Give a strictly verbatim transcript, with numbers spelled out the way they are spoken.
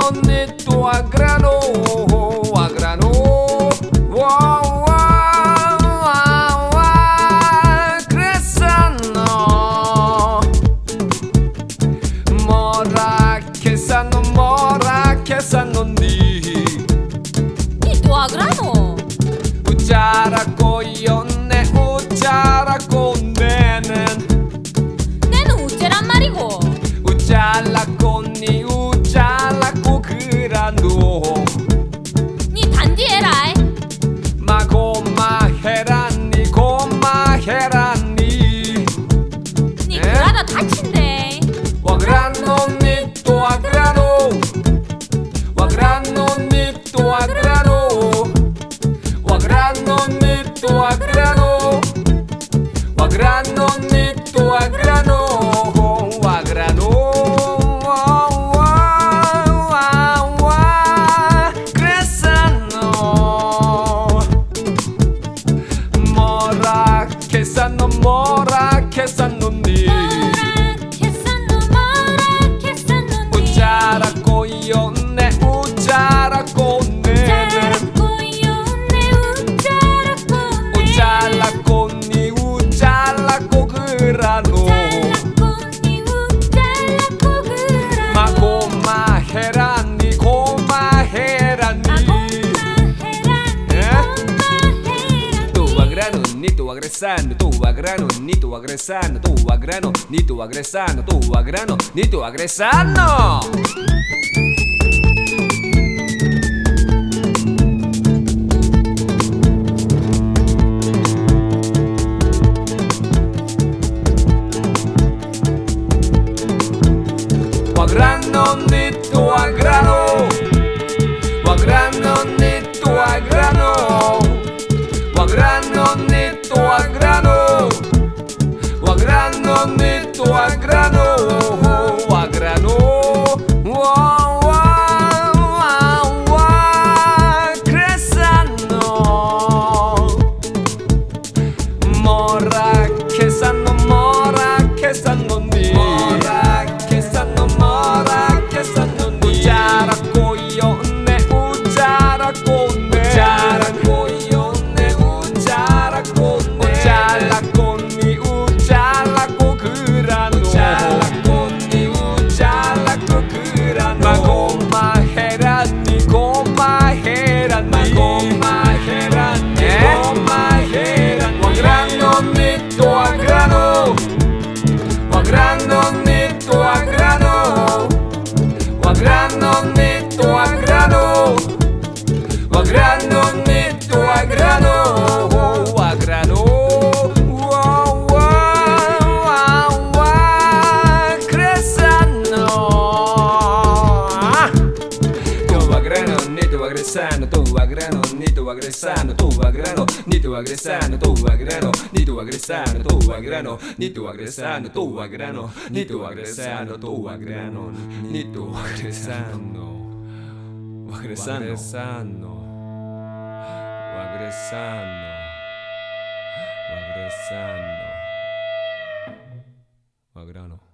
ni tu a grano, a grano. Wow, wow, wow, wow, crescendo. Mora che sanno, mora che sanno di. Ni tu a grano. Ucara coglione, ucara con nenen. 내는 우째란 말이고. 우잘라 꽃니 우잘라 꼬그라노 니 단디 해라이. 마 고마 해라니 고마 해라니 니 그러다 다친대. 와그라노 니 또 아그라노 와그라노 니 또 아그라노 와그라노 니 또 아그라노 와그라노 니 또 아그라노 che sanno mora che sanno ni che sanno mora che sanno ni. 우짜라 꼬이었네 우짜라 꼬네 우짜라 꼬니 우짜라 꼬그라노 마 고마 해라니 고마 해라니 tu a grano ni tu agresando tu a grano ni tu agresando tu a grano ni tu agresando tu a grano ni tu agresando. A grano ni tu a grano a grano ni tu a grano a grano ni tu a grano a grano ni tu a grano a grano wow wow wow wow crescendo mora che sanno mora che sanno ni mora che sanno mora che sanno ni ucara coglione ucara con ucara coglione ucara con ucara conni ucara cograno ucara conni ucara cograno ma gomma herani gomma herani ma gomma herani gomma herani a grano netto a grano a grano netto a grano a grano netto a grano a grano netto a grano a grano wow wow wow wow crescendo tu a grano netto aggressando tu a grano netto aggressando tu a grano netto aggressando tu a grano netto aggressando tu a grano netto aggressando tu a grano netto aggressando tu a grano netto aggressando aggressando aggressando aggressando aggressando